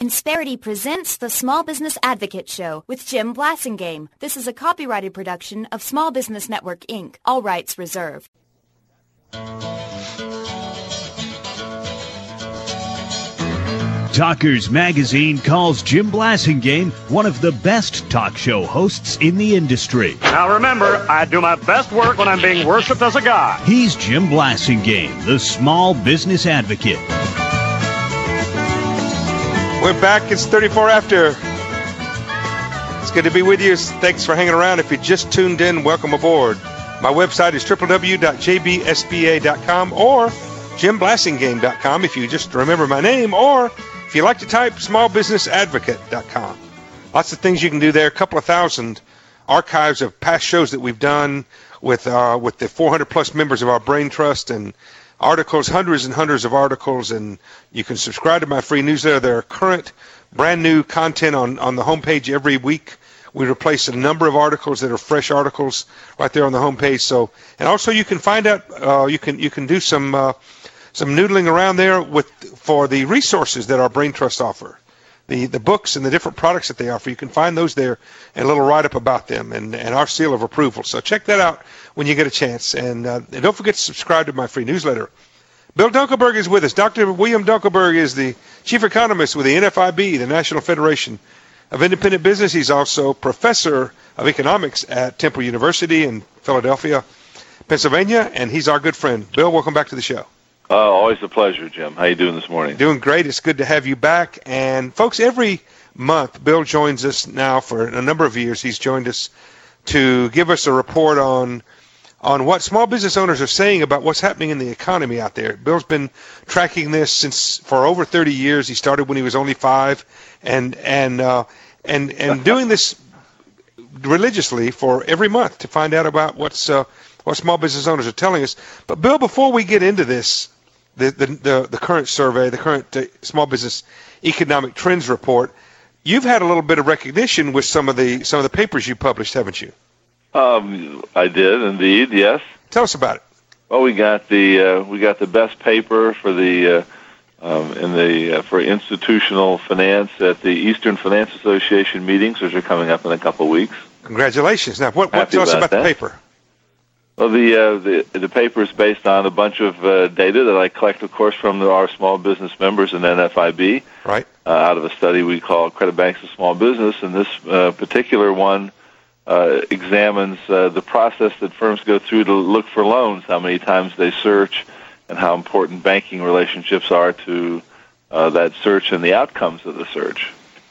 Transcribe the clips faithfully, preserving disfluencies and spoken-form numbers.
Insperity presents the Small Business Advocate Show with Jim Blasingame. This is a copyrighted production of Small Business Network, Incorporated. All rights reserved. Talkers Magazine calls Jim Blasingame one of the best talk show hosts in the industry. Now remember, I do my best work when I'm being worshipped as a god. He's Jim Blasingame, the Small Business Advocate. We're back. It's thirty-four after. It's good to be with you. Thanks for hanging around. If you just tuned in, welcome aboard. My website is w w w dot j b s b a dot com or jim blasingame dot com if you just remember my name, or if you like to type, small business advocate dot com. Lots of things you can do there. A couple of thousand archives of past shows that we've done with uh, with the four hundred plus members of our Brain Trust, and articles, hundreds and hundreds of articles, and you can subscribe to my free newsletter. There are current, brand new content on, on the homepage every week. We replace a number of articles that are fresh articles right there on the homepage. So, and also you can find out, uh, you can you can do some uh, some noodling around there with for the resources that our Brain Trust offer, the the books and the different products that they offer. You can find those there and a little write up about them and, and our seal of approval. So check that out when you get a chance. And, uh, and don't forget to subscribe to my free newsletter. Bill Dunkelberg is with us. Doctor William Dunkelberg is the chief economist with the N F I B, the National Federation of Independent Business. He's also professor of economics at Temple University in Philadelphia, Pennsylvania, and he's our good friend. Bill, welcome back to the show. Uh, always a pleasure, Jim. How you doing this morning? Doing great. It's good to have you back. And, folks, every month Bill joins us now for a number of years. He's joined us to give us a report on on what small business owners are saying about what's happening in the economy out there. Bill's been tracking this since for over thirty years. He started when he was only five, and and uh, and and doing this religiously for every month to find out about what's uh, what small business owners are telling us. But Bill, before we get into this, the the the, the current survey, the current uh, small business economic trends report, you've had a little bit of recognition with some of the some of the papers you published, haven't you? Um, I did indeed. Yes. Tell us about it. Well, we got the uh, we got the best paper for the uh, um, in the uh, for institutional finance at the Eastern Finance Association meetings, which are coming up in a couple of weeks. Congratulations! Now, what, what tell us about that. the paper? Well, the uh, the the paper is based on a bunch of uh, data that I collect, of course, from the, our small business members in N F I B. Right. Uh, out of a study we call Credit Banks of Small Business, and this uh, particular one uh, examines uh, the process that firms go through to look for loans, how many times they search, and how important banking relationships are to uh, that search and the outcomes of the search.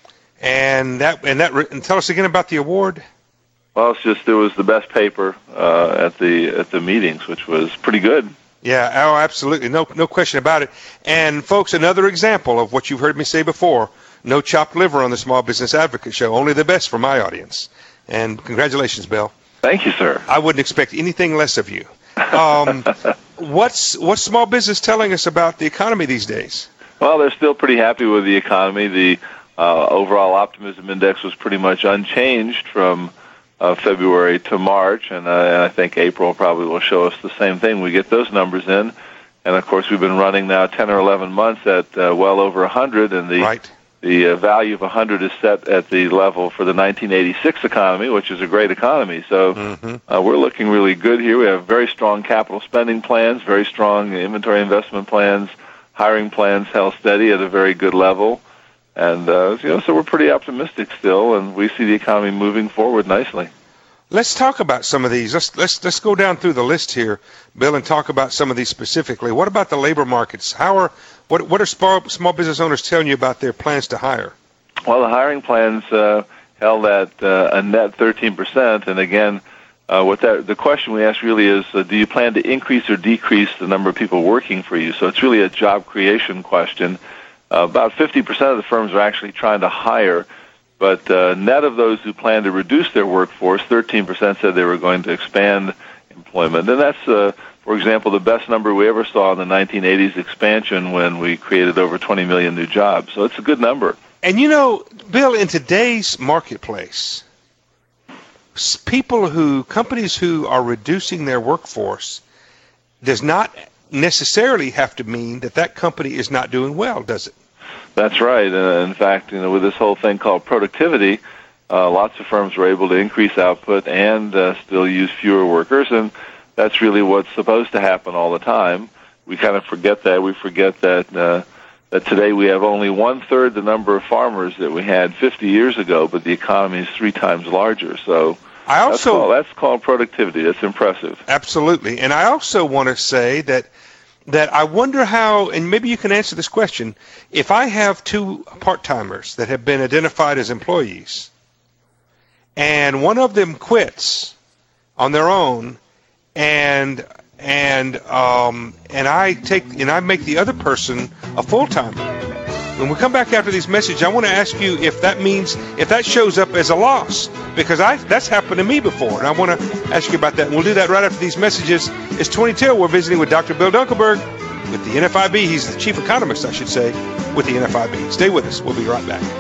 And that and that and tell us again about the award. Well, it's just it was the best paper uh, at the at the meetings, which was pretty good. Yeah, oh, absolutely, no no question about it. And folks, another example of what you've heard me say before: no chopped liver on the Small Business Advocate Show. Only the best for my audience. And congratulations, Bill. Thank you, sir. I wouldn't expect anything less of you. Um, what's what's small business telling us about the economy these days? Well, they're still pretty happy with the economy. The uh, overall optimism index was pretty much unchanged from Uh, February to March, and, uh, and I think April probably will show us the same thing. We get those numbers in, and of course we've been running now ten or eleven months at uh, well over one hundred, and the right. the uh, value of one hundred is set at the level for the nineteen eighty-six economy, which is a great economy. So mm-hmm. uh, we're looking really good here. We have very strong capital spending plans, very strong inventory investment plans, hiring plans held steady at a very good level. And uh, you know, so we're pretty optimistic still, and we see the economy moving forward nicely. Let's talk about some of these. Let's let's let's go down through the list here, Bill, and talk about some of these specifically. What about the labor markets? How are what what are small small business owners telling you about their plans to hire? Well, the hiring plans uh, held at uh, a net thirteen percent, and again, uh, what that the question we ask really is, uh, do you plan to increase or decrease the number of people working for you? So it's really a job creation question. Uh, about fifty percent of the firms are actually trying to hire, but uh, net of those who plan to reduce their workforce, thirteen percent said they were going to expand employment. And that's, uh, for example, the best number we ever saw in the nineteen eighties expansion when we created over twenty million new jobs. So it's a good number. And, you know, Bill, in today's marketplace, people who, companies who are reducing their workforce does not necessarily have to mean that that company is not doing well, does it? That's right. Uh, in fact, you know, with this whole thing called productivity, uh, lots of firms were able to increase output and uh, still use fewer workers, and that's really what's supposed to happen all the time. We kind of forget that. We forget that uh, that today we have only one-third the number of farmers that we had fifty years ago, but the economy is three times larger. So I also that's called, that's called productivity. That's impressive. Absolutely. And I also want to say that that I wonder how, and maybe you can answer this question, if I have two part-timers that have been identified as employees, and one of them quits on their own, and and um, and I take and I make the other person a full-timer. When we come back after these messages, I want to ask you if that means, if that shows up as a loss, because I that's happened to me before, and I want to ask you about that. And we'll do that right after these messages. It's twenty till. We're visiting with Doctor Bill Dunkelberg with the N F I B. He's the chief economist, I should say, with the N F I B. Stay with us. We'll be right back.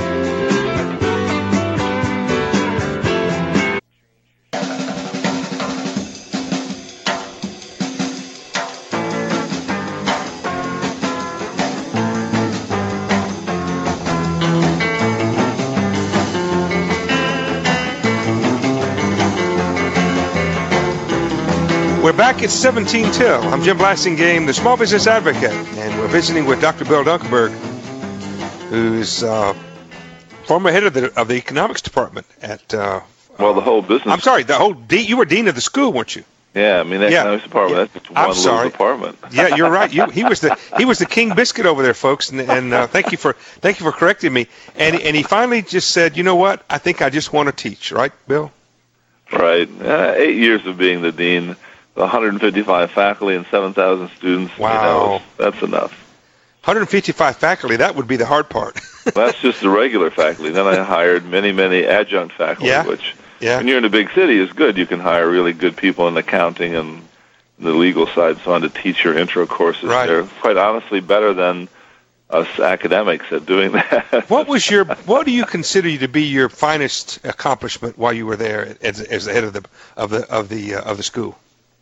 We're back at seventeen till. I'm Jim Blasingame, the Small Business Advocate, and we're visiting with Doctor Bill Dunkelberg, who's uh, former head of the of the economics department at. Uh, well, the whole business. I'm sorry, the whole. De- you were dean of the school, weren't you? Yeah, I mean, the yeah. economics department. Yeah. That's just one I'm little sorry. department. Yeah, you're right. You, he was the he was the king biscuit over there, folks, and, and uh, thank you for thank you for correcting me. And and he finally just said, you know what? I think I just want to teach, right, Bill? Right. Uh, eight years of being the dean. one hundred fifty-five faculty and seven thousand students. Wow. You know, that's enough. one hundred fifty-five faculty, that would be the hard part. That's just the regular faculty. Then I hired many, many adjunct faculty, yeah. which yeah. when you're in a big city is good. You can hire really good people in accounting and the legal side and so on to teach your intro courses. Right. They're quite honestly better than us academics at doing that. What was your, what do you consider to be your finest accomplishment while you were there as, as the head of the, of the, of the, uh, of the school?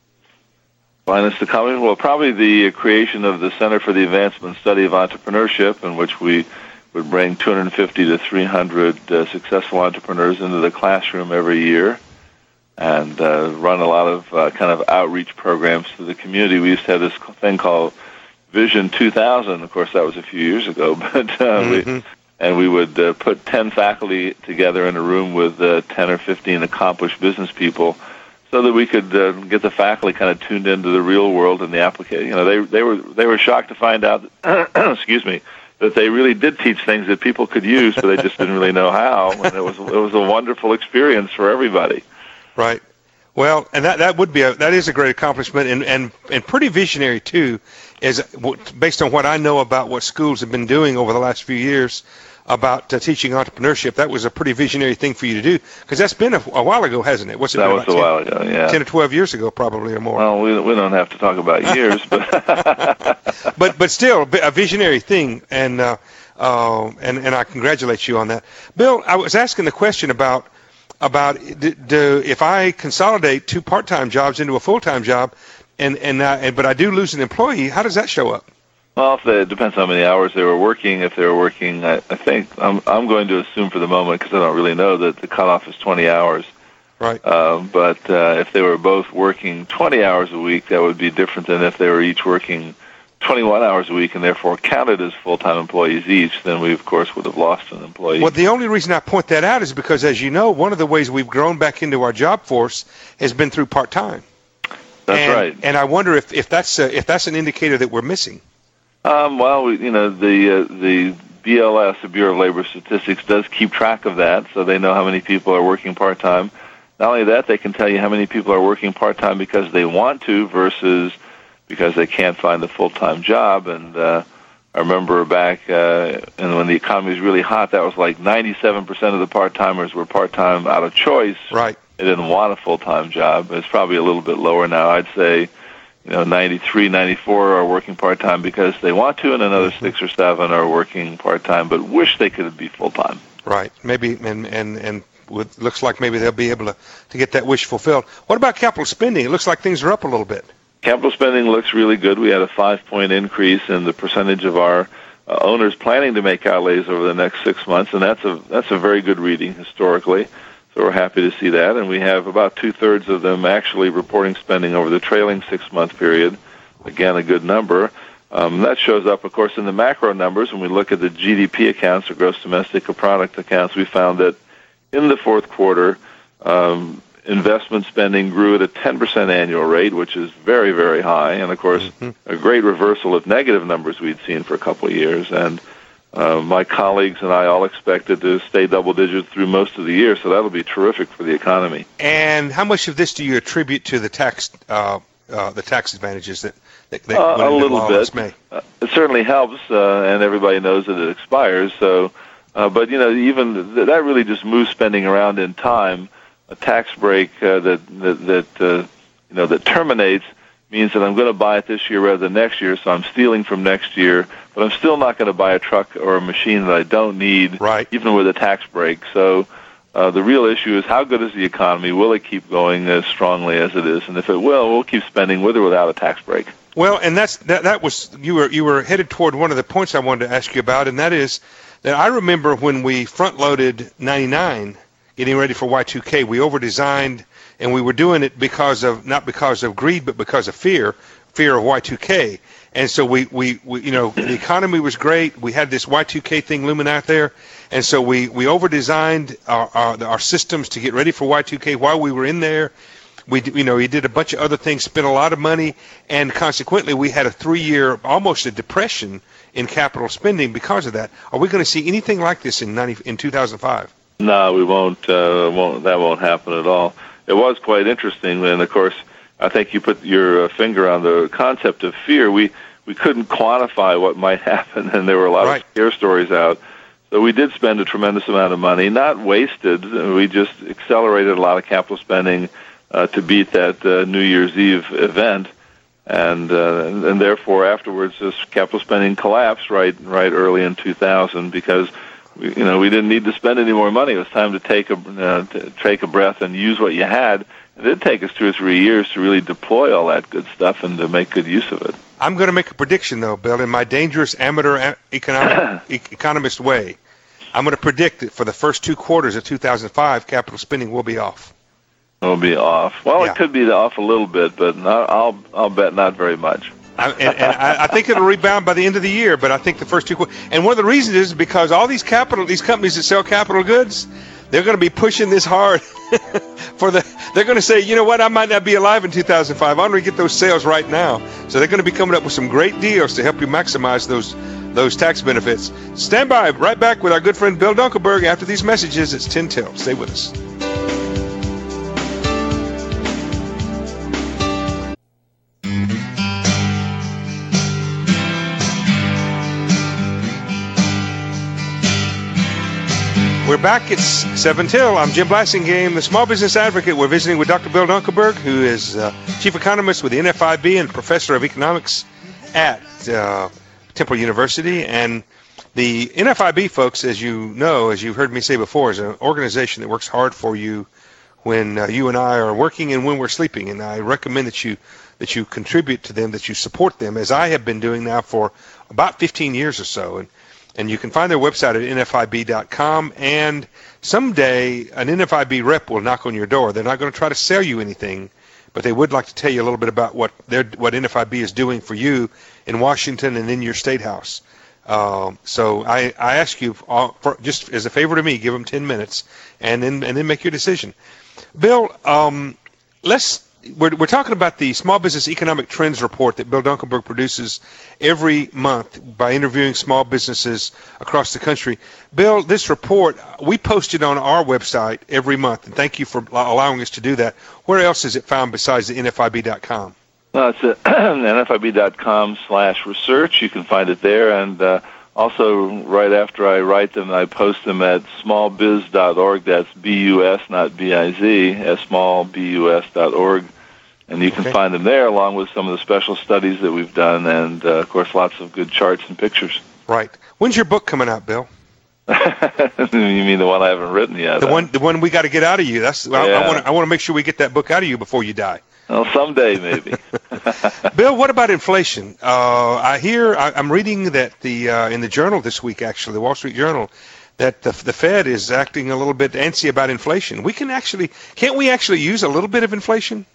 Finest accomplishment? Well, probably the creation of the Center for the Advancement and Study of Entrepreneurship, in which we would bring two hundred fifty to three hundred uh, successful entrepreneurs into the classroom every year and uh, run a lot of uh, kind of outreach programs to the community. We used to have this thing called Vision two thousand. Of course, that was a few years ago, but uh, mm-hmm. we, and we would uh, put ten faculty together in a room with uh, ten or fifteen accomplished business people, so that we could uh, get the faculty kind of tuned into the real world and the application. You know, they they were they were shocked to find out, that, excuse me, that they really did teach things that people could use, but they just didn't really know how. And it was it was a wonderful experience for everybody. Right. Well, and that that would be a that is a great accomplishment, and and and pretty visionary too, is based on what I know about what schools have been doing over the last few years about uh, teaching entrepreneurship. That was a pretty visionary thing for you to do, because that's been a, a while ago, hasn't it? What's it that been was about a ten, while ago, yeah. Ten or twelve years ago, probably, or more. Well, we we don't have to talk about years, but but but still a visionary thing, and uh, uh, and and I congratulate you on that, Bill. I was asking the question about about do, do, if I consolidate two part-time jobs into a full-time job, and and, uh, and but I do lose an employee, how does that show up? Well, if they, it depends how many hours they were working. If they were working, I, I think I'm I'm going to assume for the moment, because I don't really know, that the cutoff is twenty hours. Right. Um, but uh, if they were both working twenty hours a week, that would be different than if they were each working twenty-one hours a week and therefore counted as full-time employees each. Then we, of course, would have lost an employee. Well, the only reason I point that out is because, as you know, one of the ways we've grown back into our job force has been through part-time. That's and, right. And I wonder if, if that's a, if that's an indicator that we're missing. Um, well, we, you know, the uh, the B L S, the Bureau of Labor Statistics, does keep track of that, so they know how many people are working part-time. Not only that, they can tell you how many people are working part-time because they want to versus because they can't find a full-time job. And uh, I remember back uh, and when the economy was really hot, that was like ninety-seven percent of the part-timers were part-time out of choice. Right. They didn't want a full-time job. It's probably a little bit lower now. I'd say, you know, ninety-three, ninety-four are working part-time because they want to, and another mm-hmm. six or seven are working part-time but wish they could be full-time. Right. Maybe, and and and it looks like maybe they'll be able to, to get that wish fulfilled. What about capital spending? It looks like things are up a little bit. Capital spending looks really good. We had a five-point increase in the percentage of our uh, owners planning to make outlays over the next six months, and that's a that's a very good reading historically. So we're happy to see that, and we have about two-thirds of them actually reporting spending over the trailing six-month period. Again, a good number. Um, that shows up, of course, in the macro numbers. When we look at the G D P accounts, or gross domestic product accounts, we found that in the fourth quarter, um, investment spending grew at a ten percent annual rate, which is very, very high, and, of course, mm-hmm. a great reversal of negative numbers we'd seen for a couple of years. And uh, my colleagues and I all expected to stay double digits through most of the year, so that'll be terrific for the economy. And how much of this do you attribute to the tax uh, uh, the tax advantages that, that, that uh, went a into little law bit. last May? Uh, it certainly helps, uh, and everybody knows that it expires. So, uh, but you know, even th- that really just moves spending around in time. A tax break uh, that that, that uh, you know that terminates means that I'm going to buy it this year rather than next year, so I'm stealing from next year, but I'm still not going to buy a truck or a machine that I don't need, right. even with a tax break. So uh, the real issue is how good is the economy? Will it keep going as strongly as it is? And if it will, we'll keep spending with or without a tax break. Well, and that's that, that was you were you were headed toward one of the points I wanted to ask you about, and that is that I remember when we front-loaded ninety-nine, getting ready for Y two K, we over-designed, and we were doing it because of not because of greed, but because of fear, fear of Y two K. And so we, we, we you know, the economy was great. We had this Y two K thing looming out there, and so we, we over-designed our, our our systems to get ready for Y two K while we were in there. We, you know, we did a bunch of other things, spent a lot of money, and consequently, we had a three-year, almost a depression in capital spending because of that. Are we going to see anything like this in ninety in two thousand five? No, we won't. Uh, won't that won't happen at all. It was quite interesting, and of course, I think you put your uh, finger on the concept of fear. We we couldn't quantify what might happen, and there were a lot right. of scare stories out. So we did spend a tremendous amount of money, not wasted. We just accelerated a lot of capital spending uh, to beat that uh, New Year's Eve event, and uh, and therefore afterwards, this capital spending collapsed right right early in two thousand because we, you know we didn't need to spend any more money. It was time to take a uh, to take a breath and use what you had. It did take us two or three years to really deploy all that good stuff and to make good use of it. I'm going to make a prediction, though, Bill, in my dangerous amateur economic, economist way. I'm going to predict that for the first two quarters of two thousand five, capital spending will be off. It'll be off. Well, yeah. It could be off a little bit, but not, I'll I'll bet not very much. I, and and I, I think it'll rebound by the end of the year, but I think the first two quarters. And one of the reasons is because all these capital, these companies that sell capital goods, they're going to be pushing this hard. For the, they're going to say, you know what, I might not be alive in two thousand five. I'm going to get those sales right now. So they're going to be coming up with some great deals to help you maximize those those tax benefits. Stand by. Right back with our good friend Bill Dunkelberg after these messages. It's ten till. Stay with us. We're back. It's seven till. I'm Jim Blasingame, the Small Business Advocate. We're visiting with Doctor Bill Dunkelberg, who is uh, Chief Economist with the N F I B and Professor of Economics at uh, Temple University. And the N F I B, folks, as you know, as you've heard me say before, is an organization that works hard for you when uh, you and I are working and when we're sleeping. And I recommend that you that you contribute to them, that you support them, as I have been doing now for about fifteen years or so. And And you can find their website at N F I B dot com, and someday an N F I B rep will knock on your door. They're not going to try to sell you anything, but they would like to tell you a little bit about what they're, what N F I B is doing for you in Washington and in your state house. Um, so I, I ask you, all, for, just as a favor to me, give them ten minutes, and then and then make your decision. Bill, um, let's. We're, we're talking about the Small Business Economic Trends Report that Bill Dunkelberg produces every month by interviewing small businesses across the country. Bill, this report, we post it on our website every month, and thank you for allowing us to do that. Where else is it found besides the N F I B dot com? Well, it's at N F I B dot com slash research. You can find it there, and uh, also right after I write them, I post them at small biz dot org. That's B U S, not B I Z, small B U S dot org. And you can okay. find them there, along with some of the special studies that we've done, and, uh, of course, lots of good charts and pictures. Right. When's your book coming out, Bill? You mean the one I haven't written yet? The huh? one the one we got to get out of you. That's yeah. I, I want to I want to make sure we get that book out of you before you die. Well, someday maybe. Bill, what about inflation? Uh, I hear, I, I'm reading that the uh, in the Journal this week, actually, the Wall Street Journal, that the, the Fed is acting a little bit antsy about inflation. We can actually, can't we actually use a little bit of inflation?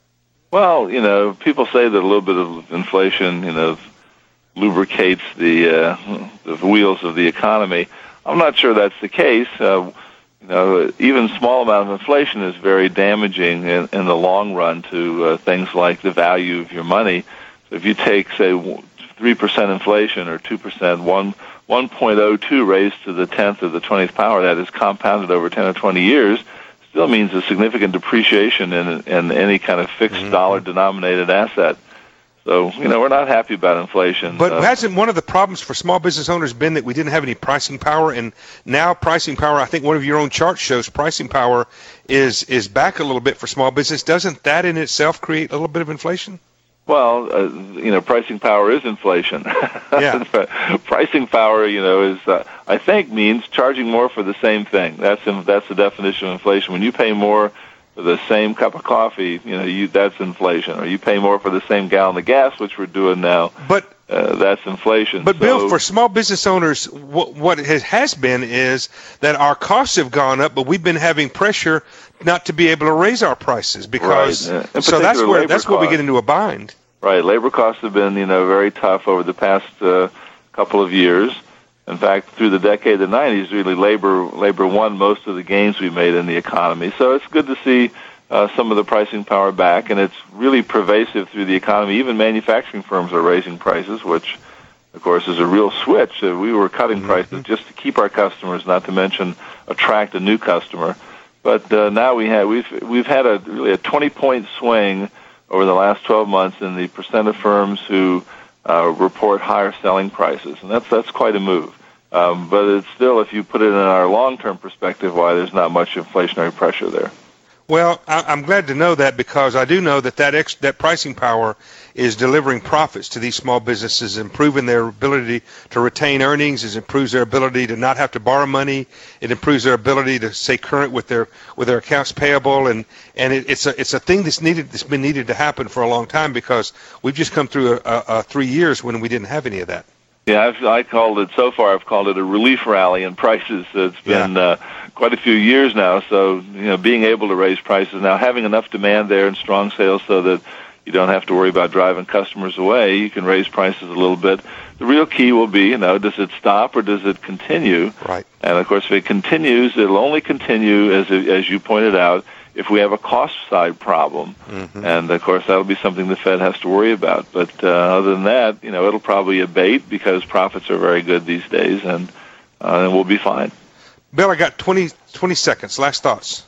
Well, you know, people say that a little bit of inflation, you know, lubricates the uh, the wheels of the economy. I'm not sure that's the case. Uh, you know, even small amount of inflation is very damaging in, in the long run to uh, things like the value of your money. So if you take, say, three percent inflation or two percent, one one point oh two raised to the tenth or the twentieth power, that is compounded over ten or twenty years, still means a significant depreciation in, in any kind of fixed mm-hmm. dollar-denominated asset. So, you know, we're not happy about inflation. But uh, hasn't one of the problems for small business owners been that we didn't have any pricing power? And now pricing power, I think one of your own charts shows pricing power is, is back a little bit for small business. Doesn't that in itself create a little bit of inflation? Well, uh, you know, pricing power is inflation. Yeah. Pricing power, you know, is uh, I think means charging more for the same thing. That's in, that's the definition of inflation. When you pay more for the same cup of coffee, you know, you that's inflation. Or you pay more for the same gallon of gas, which we're doing now. But uh, that's inflation. But so, Bill, for small business owners, what, what it has been is that our costs have gone up, but we've been having pressure not to be able to raise our prices because right. so that's where that's where we costs. get into a bind. Right, labor costs have been, you know, very tough over the past uh, couple of years. In fact, through the decade of the nineties, really labor labor won most of the gains we made in the economy. So it's good to see uh, some of the pricing power back, and it's really pervasive through the economy. Even manufacturing firms are raising prices, which, of course, is a real switch. Uh, we were cutting mm-hmm. prices just to keep our customers, not to mention attract a new customer. But uh, now we have we've we've had a really a twenty point swing over the last twelve months in the percent of firms who uh, report higher selling prices, and that's that's quite a move. Um, but it's still, if you put it in our long-term perspective, why there's not much inflationary pressure there. Well, I, I'm glad to know that because I do know that that, ex, that pricing power is delivering profits to these small businesses, improving their ability to retain earnings. It improves their ability to not have to borrow money. It improves their ability to stay current with their with their accounts payable, and and it, it's a it's a thing that's needed that's been needed to happen for a long time because we've just come through a, a, a three years when we didn't have any of that. Yeah, I've, I called it, so far I've called it a relief rally in prices. It's been yeah. uh, quite a few years now, so, you know, being able to raise prices now, having enough demand there and strong sales so that you don't have to worry about driving customers away, you can raise prices a little bit. The real key will be, you know, does it stop or does it continue? Right. And, of course, if it continues, it'll only continue, as as you pointed out, if we have a cost side problem. Mm-hmm. And, of course, that'll be something the Fed has to worry about. But uh, other than that, you know, it'll probably abate because profits are very good these days, and, uh, and we'll be fine. Bill, I got twenty, twenty seconds. Last thoughts.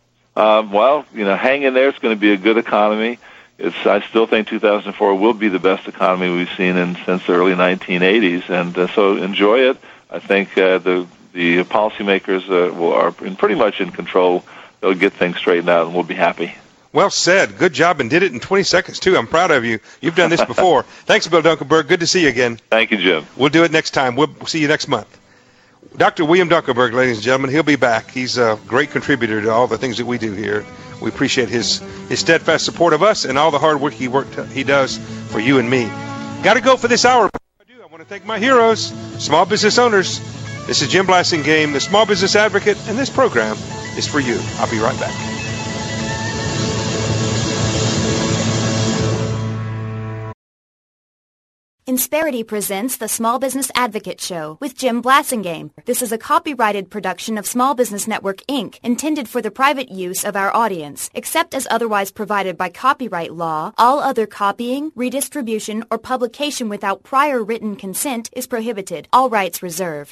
Um, well, you know, hang in there. It's going to be a good economy. It's, I still think two thousand four will be the best economy we've seen in, since the early nineteen eighties, and uh, so enjoy it. I think uh, the the policymakers uh, will, are in pretty much in control. They'll get things straightened out, and we'll be happy. Well said. Good job, and did it in twenty seconds, too. I'm proud of you. You've done this before. Thanks, Bill Dunkelberg. Good to see you again. Thank you, Jim. We'll do it next time. We'll see you next month. Doctor William Dunkelberg, ladies and gentlemen, he'll be back. He's a great contributor to all the things that we do here. We appreciate his, his steadfast support of us and all the hard work he worked he does for you and me. Got to go for this hour. I do. I want to thank my heroes, small business owners. This is Jim Blasingame, the Small Business Advocate, and this program is for you. I'll be right back. Insperity presents the Small Business Advocate Show with Jim Blasingame. This is a copyrighted production of Small Business Network, Incorporated, intended for the private use of our audience. Except as otherwise provided by copyright law, all other copying, redistribution, or publication without prior written consent is prohibited. All rights reserved.